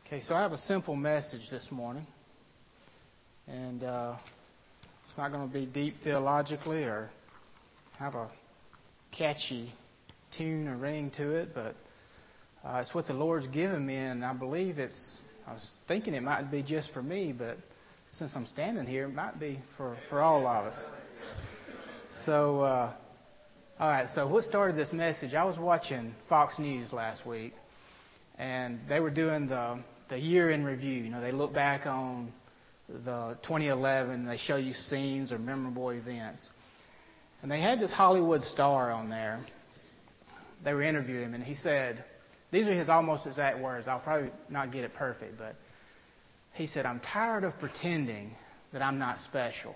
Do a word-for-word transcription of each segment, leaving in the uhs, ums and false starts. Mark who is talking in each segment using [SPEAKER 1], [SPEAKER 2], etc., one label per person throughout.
[SPEAKER 1] Okay, so I have a simple message this morning, and uh, it's not going to be deep theologically or have a catchy tune or ring to it, but uh, it's what the Lord's given me, and I believe it's, I was thinking it might be just for me, but since I'm standing here, it might be for, for all of us. So, uh, all right, so what started this message, I was watching Fox News last week, and they were doing the the year in review. You know, they look back on the twenty eleven, they show you scenes or memorable events. And they had this Hollywood star on there. They were interviewing him, and he said, these are his almost exact words. I'll probably not get it perfect, but he said, I'm tired of pretending that I'm not special.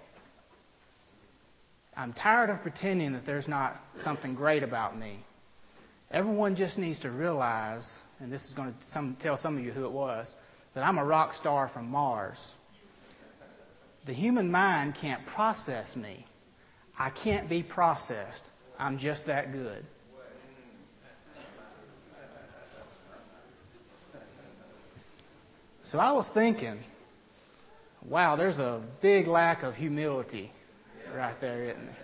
[SPEAKER 1] I'm tired of pretending that there's not something great about me. Everyone just needs to realize, and this is going to some, tell some of you who it was, that I'm a rock star from Mars. The human mind can't process me. I can't be processed. I'm just that good. So I was thinking, wow, there's a big lack of humility right there, isn't there?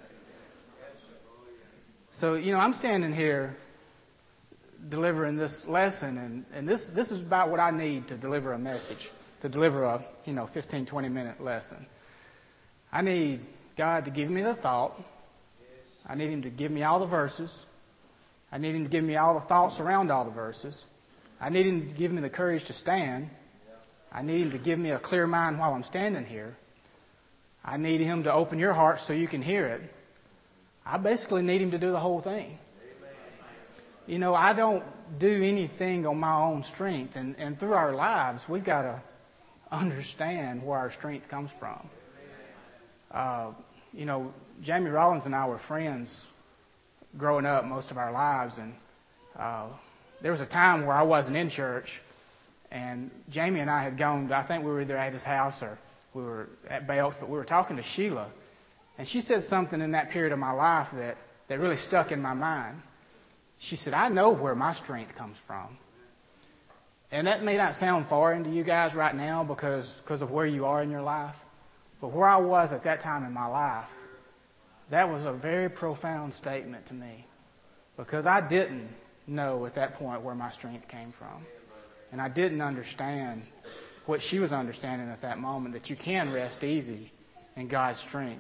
[SPEAKER 1] So, you know, I'm standing here delivering this lesson, and, and this this is about what I need to deliver a message, to deliver a, you know, fifteen, twenty minute lesson. I need God to give me the thought. I need Him to give me all the verses. I need Him to give me all the thoughts around all the verses. I need Him to give me the courage to stand. I need Him to give me a clear mind while I'm standing here. I need Him to open your heart so you can hear it. I basically need Him to do the whole thing. You know, I don't do anything on my own strength. And, and through our lives, we've got to understand where our strength comes from. Uh, you know, Jamie Rollins and I were friends growing up most of our lives. And uh, there was a time where I wasn't in church. And Jamie and I had gone, I think we were either at his house or we were at Belk's, but we were talking to Sheila. And she said something in that period of my life that, that really stuck in my mind. She said, I know where my strength comes from. And that may not sound foreign to you guys right now because, because of where you are in your life. But where I was at that time in my life, that was a very profound statement to me. Because I didn't know at that point where my strength came from. And I didn't understand what she was understanding at that moment, that you can rest easy in God's strength.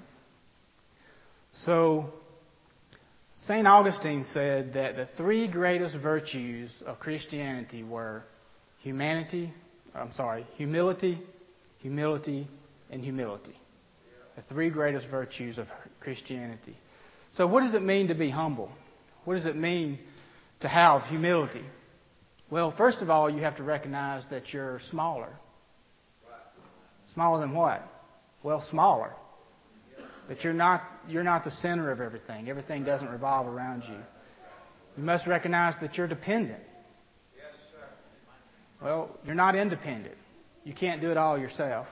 [SPEAKER 1] So Saint Augustine said that the three greatest virtues of Christianity were humanity, I'm sorry, humility, humility, and humility. The three greatest virtues of Christianity. So what does it mean to be humble? What does it mean to have humility? Well, first of all, you have to recognize that you're smaller. Smaller than what? Well, smaller. That you're not you're not the center of everything. Everything doesn't revolve around you. You must recognize that you're dependent. Well, you're not independent. You can't do it all yourself.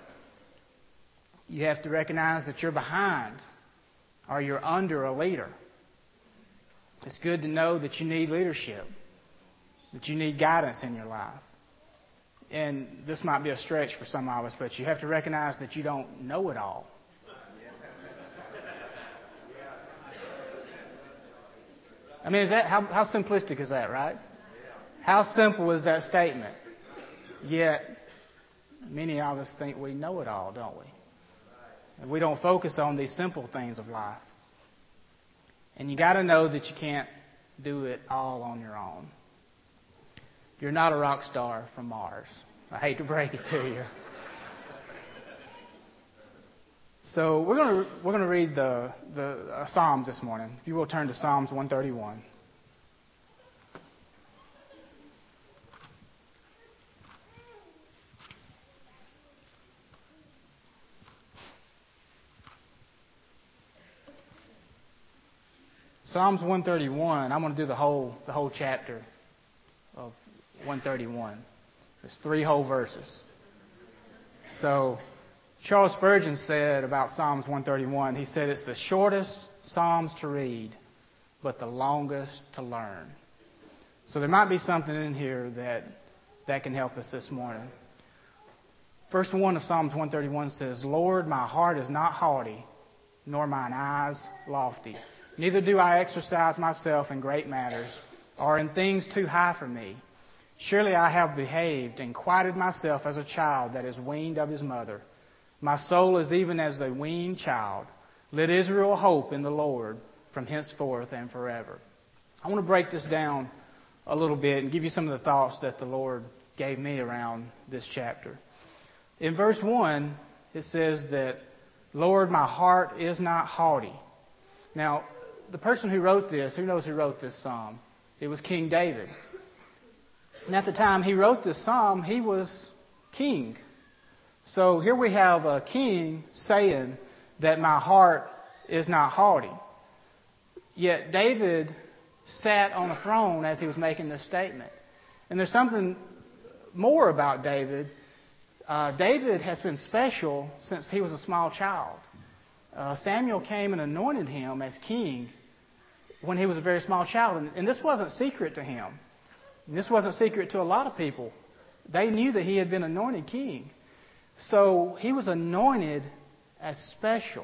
[SPEAKER 1] You have to recognize that you're behind or you're under a leader. It's good to know that you need leadership, that you need guidance in your life. And this might be a stretch for some of us, but you have to recognize that you don't know it all. I mean, is that how, how simplistic is that, right? How simple is that statement? Yet, many of us think we know it all, don't we? And we don't focus on these simple things of life. And you got to know that you can't do it all on your own. You're not a rock star from Mars. I hate to break it to you. So we're going to we're going to read the the uh, Psalms this morning. If you will turn to Psalms one thirty-one. Psalms one thirty-one. I'm going to do the whole the whole chapter of one thirty-one. There's three whole verses. So Charles Spurgeon said about Psalms one thirty-one, he said it's the shortest Psalms to read, but the longest to learn. So there might be something in here that that can help us this morning. Verse one of Psalms one thirty-one says, Lord, my heart is not haughty, nor mine eyes lofty. Neither do I exercise myself in great matters, or in things too high for me. Surely I have behaved and quieted myself as a child that is weaned of his mother. My soul is even as a weaned child. Let Israel hope in the Lord from henceforth and forever. I want to break this down a little bit and give you some of the thoughts that the Lord gave me around this chapter. In verse one, it says that, Lord, my heart is not haughty. Now, the person who wrote this, who knows who wrote this psalm? It was King David. And at the time he wrote this psalm, he was king. So here we have a king saying that my heart is not haughty. Yet David sat on a throne as he was making this statement. And there's something more about David. Uh, David has been special since he was a small child. Uh, Samuel came and anointed him as king when he was a very small child. And, and this wasn't secret to him. And this wasn't secret to a lot of people. They knew that he had been anointed king. So he was anointed as special.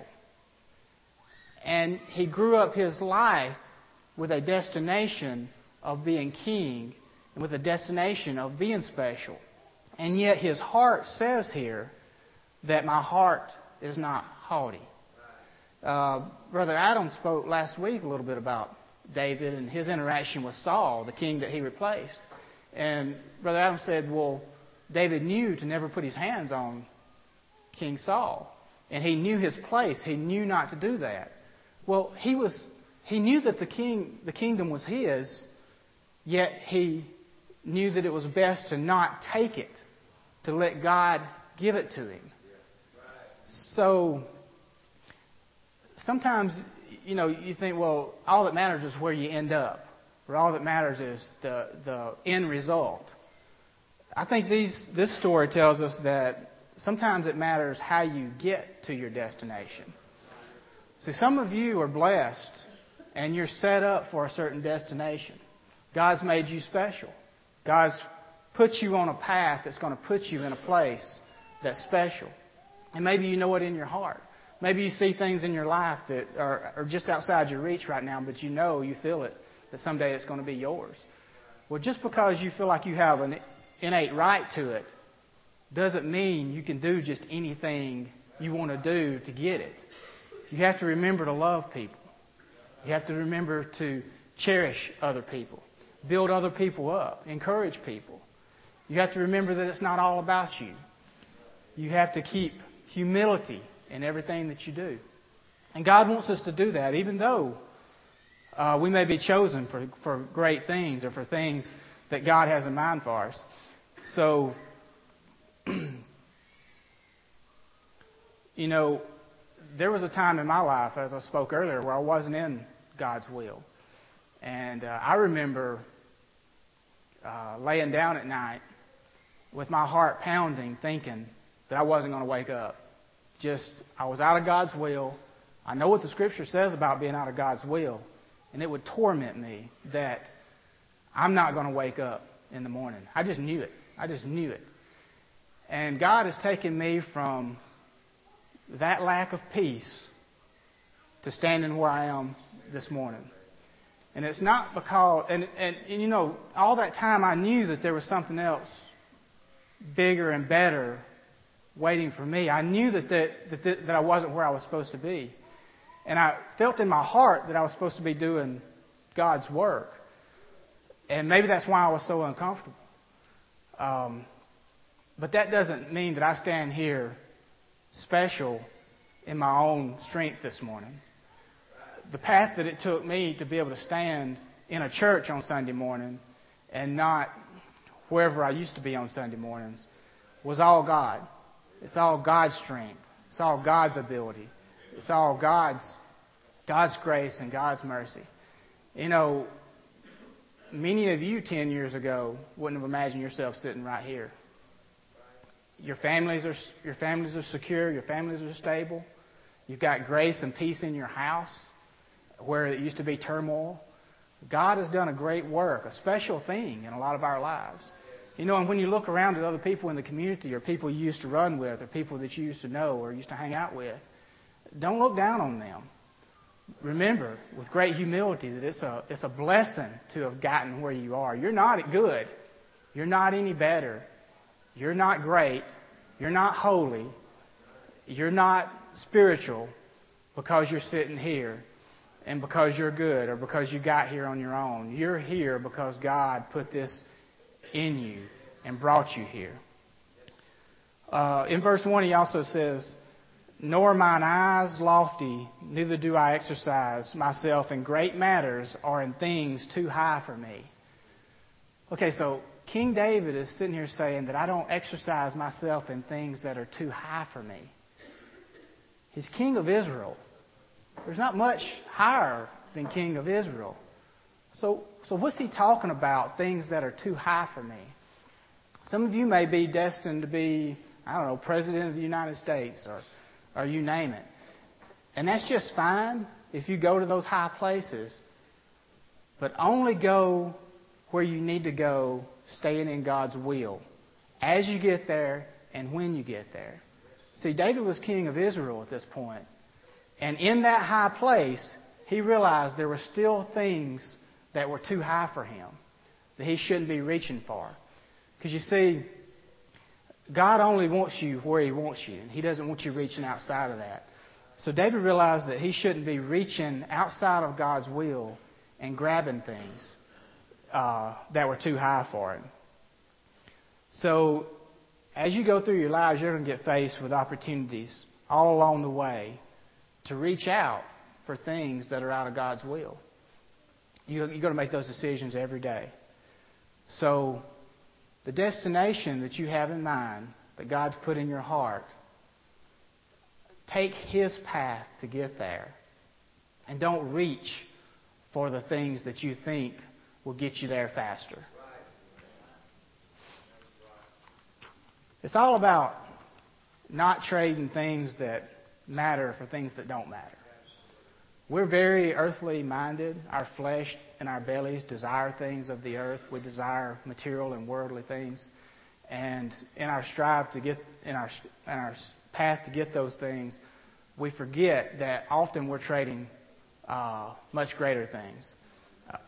[SPEAKER 1] And he grew up his life with a destination of being king and with a destination of being special. And yet his heart says here that my heart is not haughty. Uh, Brother Adam spoke last week a little bit about David and his interaction with Saul, the king that he replaced. And Brother Adam said, well, David knew to never put his hands on King Saul. And he knew his place. He knew not to do that. Well, he was he knew that the king the kingdom was his, yet he knew that it was best to not take it, to let God give it to him. So sometimes, you know, you think, well, all that matters is where you end up, or all that matters is the the end result. I think these this story tells us that sometimes it matters how you get to your destination. See, some of you are blessed and you're set up for a certain destination. God's made you special. God's put you on a path that's going to put you in a place that's special. And maybe you know it in your heart. Maybe you see things in your life that are, are just outside your reach right now, but you know, you feel it, that someday it's going to be yours. Well, just because you feel like you have an innate right to it doesn't mean you can do just anything you want to do to get it. You have to remember to love people. You have to remember to cherish other people, build other people up, encourage people. You have to remember that it's not all about you. You have to keep humility in everything that you do. And God wants us to do that, even though uh, we may be chosen for, for great things or for things that God has in mind for us. So, you know, there was a time in my life, as I spoke earlier, where I wasn't in God's will. And uh, I remember uh, laying down at night with my heart pounding, thinking that I wasn't going to wake up. Just, I was out of God's will. I know what the Scripture says about being out of God's will. And it would torment me that I'm not going to wake up in the morning. I just knew it. I just knew it. And God has taken me from that lack of peace to standing where I am this morning. And it's not because, and, and, and you know, all that time I knew that there was something else bigger and better waiting for me. I knew that that, that that I wasn't where I was supposed to be. And I felt in my heart that I was supposed to be doing God's work. And maybe that's why I was so uncomfortable. Um, but that doesn't mean that I stand here special in my own strength this morning. The path that it took me to be able to stand in a church on Sunday morning and not wherever I used to be on Sunday mornings was all God. It's all God's strength. It's all God's ability. It's all God's God's grace and God's mercy. You know, many of you ten years ago wouldn't have imagined yourself sitting right here. Your families are your families are secure. Your families are stable. You've got grace and peace in your house where it used to be turmoil. God has done a great work, a special thing in a lot of our lives. You know, and when you look around at other people in the community or people you used to run with or people that you used to know or used to hang out with, don't look down on them. Remember, with great humility, that it's a, it's a blessing to have gotten where you are. You're not good. You're not any better. You're not great. You're not holy. You're not spiritual because you're sitting here and because you're good or because you got here on your own. You're here because God put this in you and brought you here. Uh, in verse one, he also says, "Nor are mine eyes lofty, neither do I exercise myself in great matters or in things too high for me." Okay, so King David is sitting here saying that I don't exercise myself in things that are too high for me. He's king of Israel. There's not much higher than king of Israel. So, so what's he talking about, things that are too high for me? Some of you may be destined to be, I don't know, President of the United States or, or you name it. And that's just fine if you go to those high places. But only go where you need to go, staying in God's will, as you get there and when you get there. See, David was king of Israel at this point. And in that high place, he realized there were still things that were too high for him, that he shouldn't be reaching for. Because you see, God only wants you where he wants you, and he doesn't want you reaching outside of that. So David realized that he shouldn't be reaching outside of God's will and grabbing things uh, that were too high for him. So as you go through your lives, you're going to get faced with opportunities all along the way to reach out for things that are out of God's will. You're going to make those decisions every day. So the destination that you have in mind, that God's put in your heart, take his path to get there. And don't reach for the things that you think will get you there faster. It's all about not trading things that matter for things that don't matter. We're very earthly minded. Our flesh and our bellies desire things of the earth. We desire material and worldly things. And in our strive to get, in our, in our path to get those things, we forget that often we're trading uh, much greater things. Uh,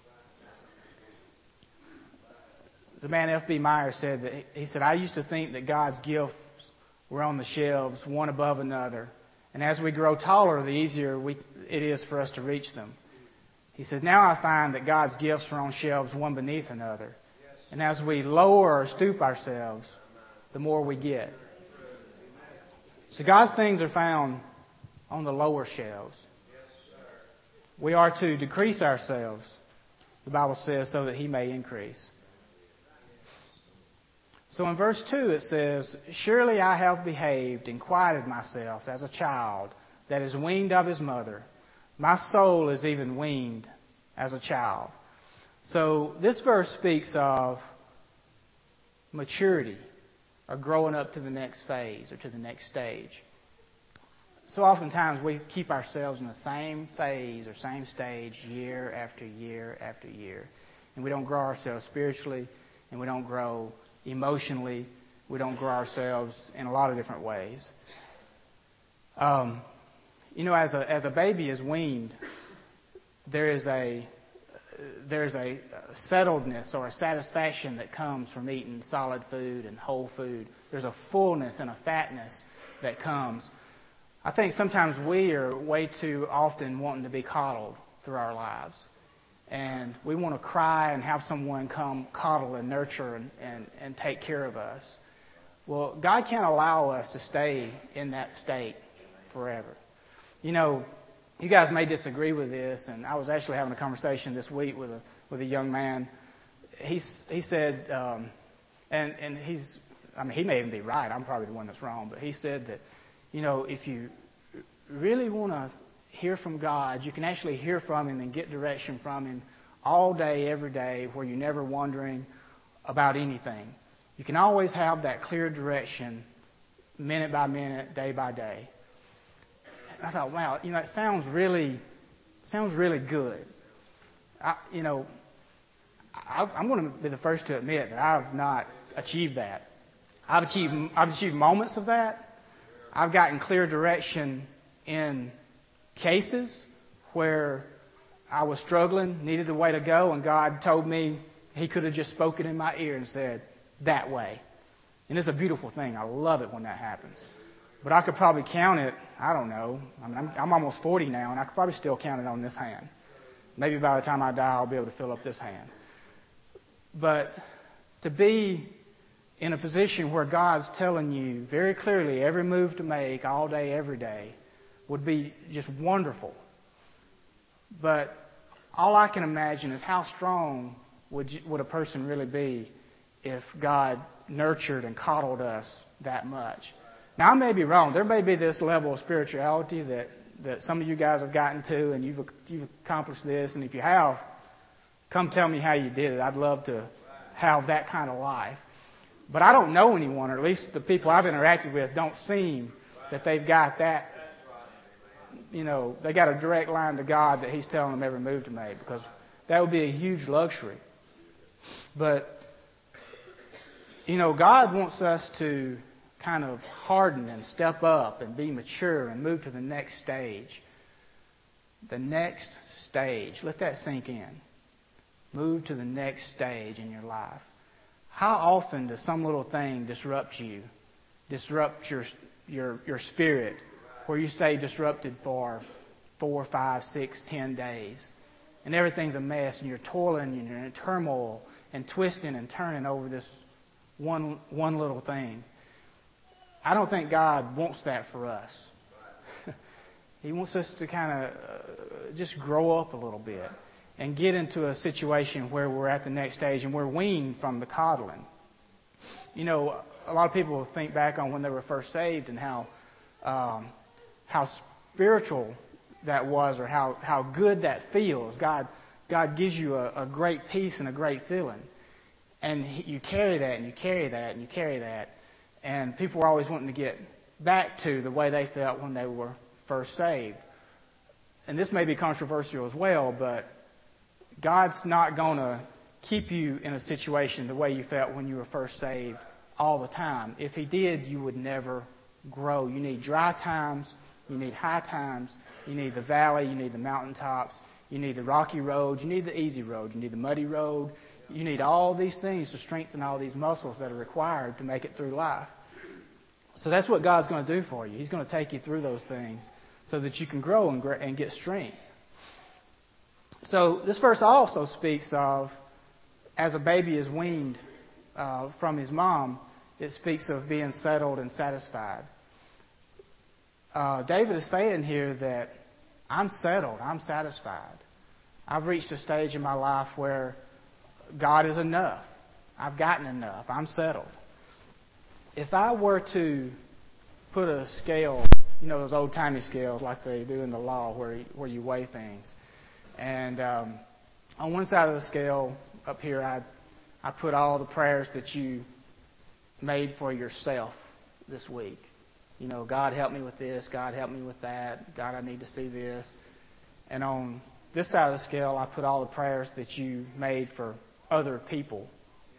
[SPEAKER 1] the man F B Meyer said that he, he said, "I used to think that God's gifts were on the shelves, one above another. And as we grow taller, the easier we, it is for us to reach them." He said, "Now I find that God's gifts are on shelves one beneath another. And as we lower or stoop ourselves, the more we get." So God's things are found on the lower shelves. We are to decrease ourselves, the Bible says, so that he may increase. So in verse two it says, "Surely I have behaved and quieted myself as a child that is weaned of his mother. My soul is even weaned as a child." So this verse speaks of maturity or growing up to the next phase or to the next stage. So oftentimes we keep ourselves in the same phase or same stage year after year after year. And we don't grow ourselves spiritually, and we don't grow emotionally. We don't grow ourselves in a lot of different ways. Um, you know, as a as a baby is weaned, there is a there's a settledness or a satisfaction that comes from eating solid food and whole food. There's a fullness and a fatness that comes. I think sometimes we are way too often wanting to be coddled through our lives. And we want to cry and have someone come coddle and nurture and, and, and take care of us. Well, God can't allow us to stay in that state forever. You know, you guys may disagree with this, and I was actually having a conversation this week with a with a young man. He he said, um, and and he's, I mean, he may even be right. I'm probably the one that's wrong, but he said that, you know, if you really want to hear from God, you can actually hear from him and get direction from him all day, every day, where you're never wondering about anything. You can always have that clear direction, minute by minute, day by day. And I thought, wow, you know, it sounds really, sounds really good. I, you know, I, I'm going to be the first to admit that I've not achieved that. I've achieved, I've achieved moments of that. I've gotten clear direction in cases where I was struggling, needed a way to go, and God told me He could have just spoken in my ear and said, that way. And it's a beautiful thing. I love it when that happens. But I could probably count it, I don't know. I mean, I'm, I'm almost forty now, and I could probably still count it on this hand. Maybe by the time I die, I'll be able to fill up this hand. But to be in a position where God's telling you very clearly every move to make all day, every day, would be just wonderful. But all I can imagine is how strong would you, would a person really be if God nurtured and coddled us that much. Now, I may be wrong. There may be this level of spirituality that, that some of you guys have gotten to, and you've, you've accomplished this. And if you have, come tell me how you did it. I'd love to have that kind of life. But I don't know anyone, or at least the people I've interacted with don't seem that they've got that, you know, they got a direct line to God that He's telling them every move to make, because that would be a huge luxury. But, you know, God wants us to kind of harden and step up and be mature and move to the next stage. The next stage. Let that sink in. Move to the next stage in your life. How often does some little thing disrupt you, disrupt your your your spirit, where you stay disrupted for four, five, six, ten days, and everything's a mess, and you're toiling, and you're in turmoil, and twisting and turning over this one one little thing? I don't think God wants that for us. He wants us to kind of uh, just grow up a little bit and get into a situation where we're at the next stage and we're weaned from the coddling. You know, a lot of people think back on when they were first saved and how um, how spiritual that was, or how, how good that feels. God God gives you a, a great peace and a great feeling. And he, you carry that and you carry that and you carry that. And people are always wanting to get back to the way they felt when they were first saved. And this may be controversial as well, but God's not going to keep you in a situation the way you felt when you were first saved all the time. If He did, you would never grow. You need dry times. You need high times. You need the valley. You need the mountaintops. You need the rocky road. You need the easy road. You need the muddy road. You need all these things to strengthen all these muscles that are required to make it through life. So that's what God's going to do for you. He's going to take you through those things so that you can grow and, and get strength. So this verse also speaks of, as a baby is weaned uh, from his mom, it speaks of being settled and satisfied. Uh, David is saying here that I'm settled, I'm satisfied. I've reached a stage in my life where God is enough. I've gotten enough. I'm settled. If I were to put a scale, you know, those old-timey scales like they do in the law where you, where you weigh things. And um, on one side of the scale up here, I I put all the prayers that you made for yourself this week. You know, God help me with this. God help me with that. God, I need to see this. And on this side of the scale, I put all the prayers that you made for other people.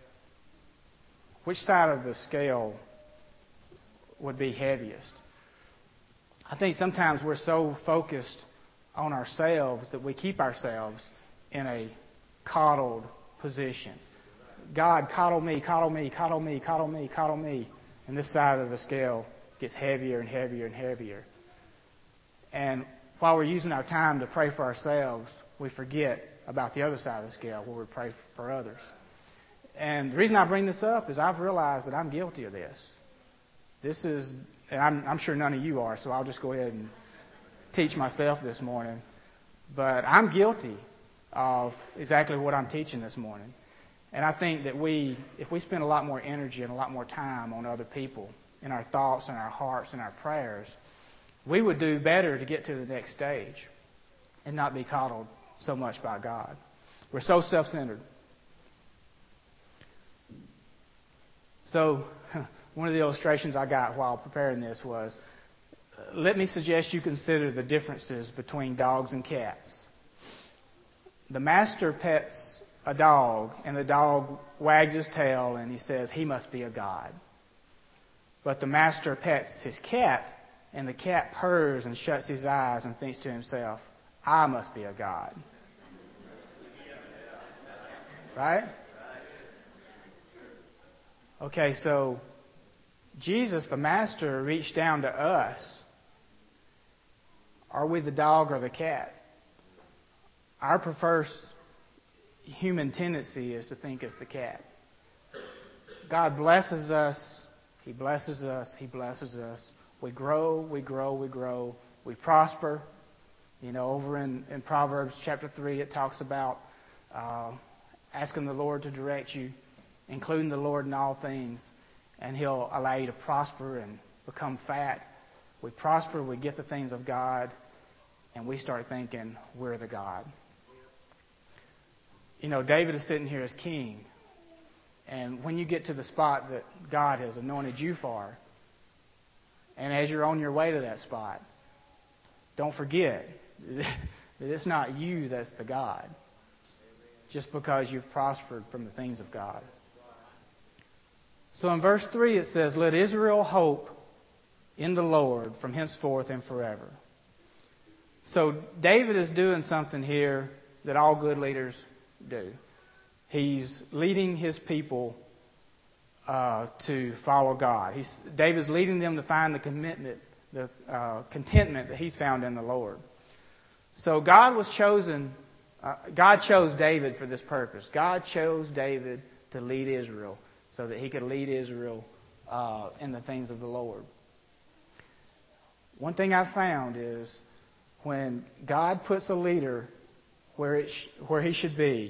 [SPEAKER 1] Which side of the scale would be heaviest? I think sometimes we're so focused on ourselves that we keep ourselves in a coddled position. God, coddle me, coddle me, coddle me, coddle me, coddle me. And this side of the scale gets heavier and heavier and heavier. And while we're using our time to pray for ourselves, we forget about the other side of the scale where we pray for others. And the reason I bring this up is I've realized that I'm guilty of this. This is, and I'm, I'm sure none of you are, so I'll just go ahead and teach myself this morning. But I'm guilty of exactly what I'm teaching this morning. And I think that we, if we spend a lot more energy and a lot more time on other people, in our thoughts and our hearts and our prayers, we would do better to get to the next stage and not be coddled so much by God. We're so self-centered. So one of the illustrations I got while preparing this was, let me suggest you consider the differences between dogs and cats. The master pets a dog, and the dog wags his tail, and he says, he must be a god. But the master pets his cat, and the cat purrs and shuts his eyes and thinks to himself, I must be a god. Right? Okay, so Jesus, the master, reached down to us. Are we the dog or the cat? Our preferred human tendency is to think as the cat. God blesses us. He blesses us. He blesses us. We grow, we grow, we grow. We prosper. You know, over in, in Proverbs chapter three, it talks about uh, asking the Lord to direct you, including the Lord in all things, and He'll allow you to prosper and become fat. We prosper, we get the things of God, and we start thinking we're the God. You know, David is sitting here as king, and when you get to the spot that God has anointed you for, and as you're on your way to that spot, don't forget that it's not you that's the God, just because you've prospered from the things of God. So in verse three it says, let Israel hope in the Lord from henceforth and forever. So David is doing something here that all good leaders do. He's leading his people uh, to follow God. He's, David's leading them to find the commitment, the uh, contentment that he's found in the Lord. So God was chosen. Uh, God chose David for this purpose. God chose David to lead Israel so that he could lead Israel uh, in the things of the Lord. One thing I've found is when God puts a leader where it sh- where he should be,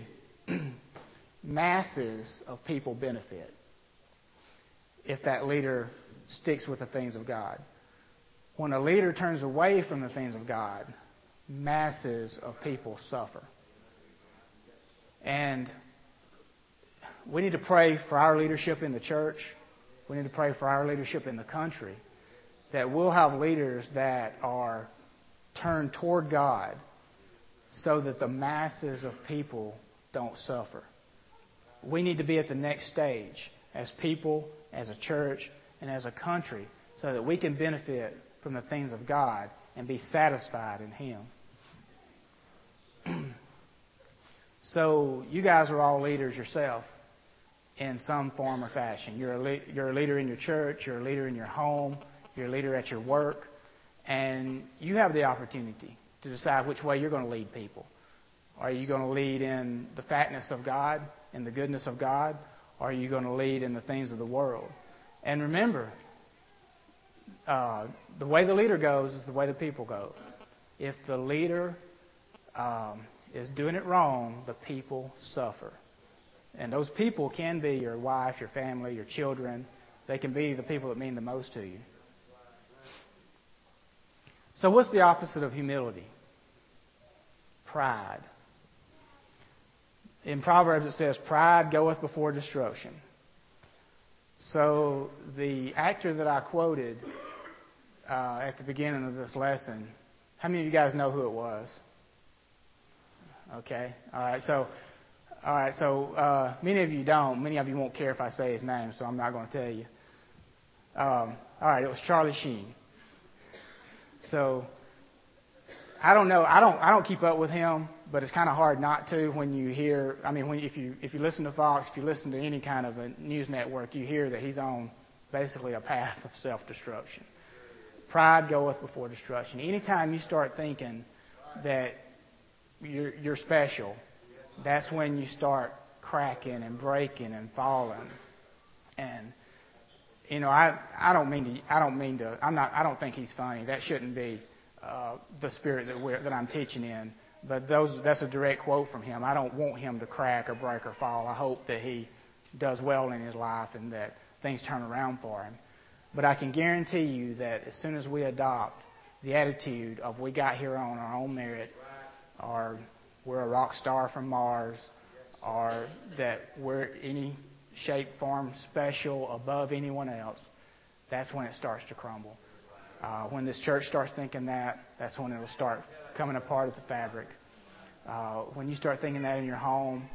[SPEAKER 1] masses of people benefit if that leader sticks with the things of God. When a leader turns away from the things of God, masses of people suffer. And we need to pray for our leadership in the church. We need to pray for our leadership in the country, that we'll have leaders that are turned toward God so that the masses of people don't suffer. We need to be at the next stage as people, as a church, and as a country so that we can benefit from the things of God and be satisfied in Him. So you guys are all leaders yourself in some form or fashion. You're a, le- you're a leader in your church, you're a leader in your home, you're a leader at your work, and you have the opportunity to decide which way you're going to lead people. Are you going to lead in the fatness of God, in the goodness of God, or are you going to lead in the things of the world? And remember, uh, the way the leader goes is the way the people go. If the leader um, is doing it wrong, the people suffer. And those people can be your wife, your family, your children. They can be the people that mean the most to you. So what's the opposite of humility? Pride. In Proverbs it says, pride goeth before destruction. So the actor that I quoted uh, at the beginning of this lesson, how many of you guys know who it was? Okay. All right. So, all right. So uh, many of you don't. Many of you won't care if I say his name, so I'm not going to tell you. Um, all right. It was Charlie Sheen. So I don't know. I don't. I don't keep up with him, but it's kind of hard not to when you hear. I mean, when if you if you listen to Fox, if you listen to any kind of a news network, you hear that he's on basically a path of self-destruction. Pride goeth before destruction. Anytime you start thinking that you're, you're special, that's when you start cracking and breaking and falling. And you know, I I don't mean to. I don't mean to. I'm not. I don't think he's funny. That shouldn't be uh, the spirit that we're that I'm teaching in. But those that's a direct quote from him. I don't want him to crack or break or fall. I hope that he does well in his life and that things turn around for him. But I can guarantee you that as soon as we adopt the attitude of we got here on our own merit, or we're a rock star from Mars, or that we're any shape, form, special above anyone else, that's when it starts to crumble. Uh, when this church starts thinking that, that's when it will start coming apart at the fabric. Uh, when you start thinking that in your home,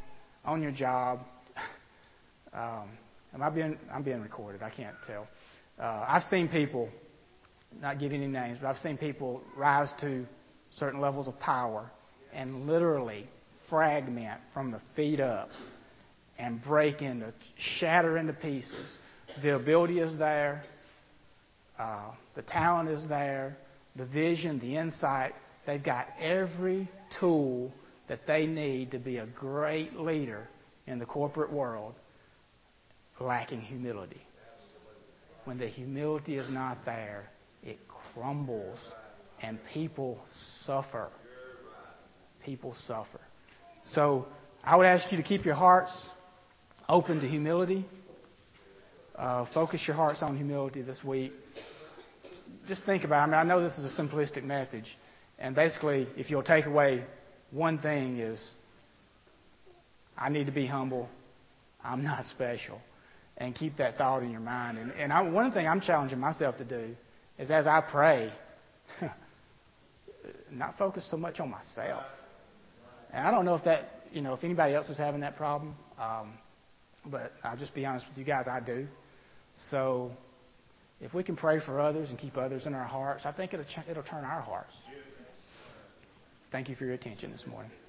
[SPEAKER 1] on your job. Um, am I being? I'm being recorded. I can't tell. Uh, I've seen people, not giving any names, but I've seen people rise to certain levels of power and literally fragment from the feet up and break into, shatter into pieces. The ability is there. Uh, the talent is there. The vision, the insight. They've got every tool that they need to be a great leader in the corporate world, lacking humility. When the humility is not there, it crumbles and people suffer. People suffer. So I would ask you to keep your hearts open to humility. Uh, focus your hearts on humility this week. Just think about it. I mean, I know this is a simplistic message. And basically, if you'll take away one thing is, I need to be humble. I'm not special. And keep that thought in your mind. And, and I, one thing I'm challenging myself to do is as I pray, not focus so much on myself. And I don't know if that, you know, if anybody else is having that problem. Um, but I'll just be honest with you guys, I do. So if we can pray for others and keep others in our hearts, I think it'll, it'll turn our hearts. Thank you for your attention this morning.